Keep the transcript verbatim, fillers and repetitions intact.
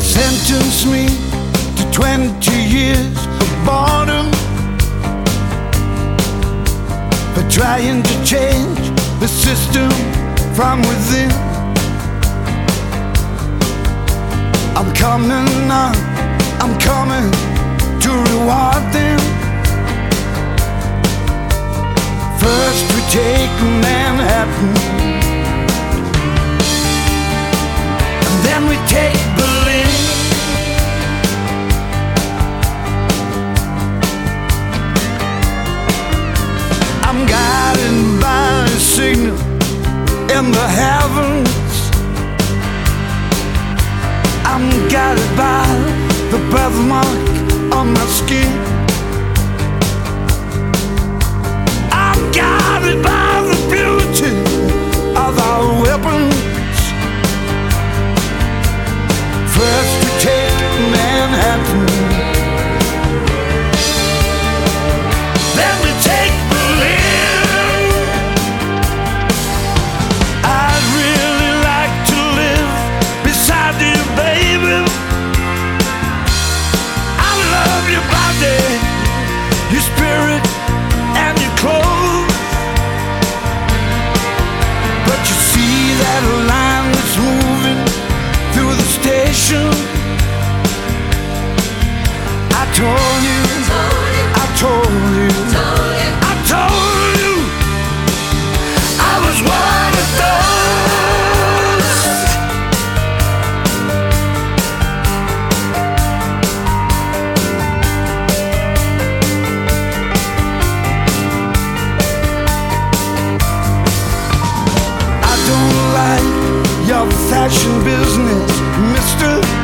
Sentence me to twenty years of boredom for trying to change the system from within. I'm coming on, I'm coming to reward them. First we take Manhattan, and then we take Berlin. I'm guided by a signal in the heavens. I'm guided by the birthmark on my skin. I'm guided by the beauty of our weapons. First we take Manhattan, then we take Berlin. I'd really like to live beside you, baby. I love your body, your spirit, and your clothes. But you see that line that's moving through the station? I told you, I told you, I told you I was one of those. I don't like your fashion business, mister.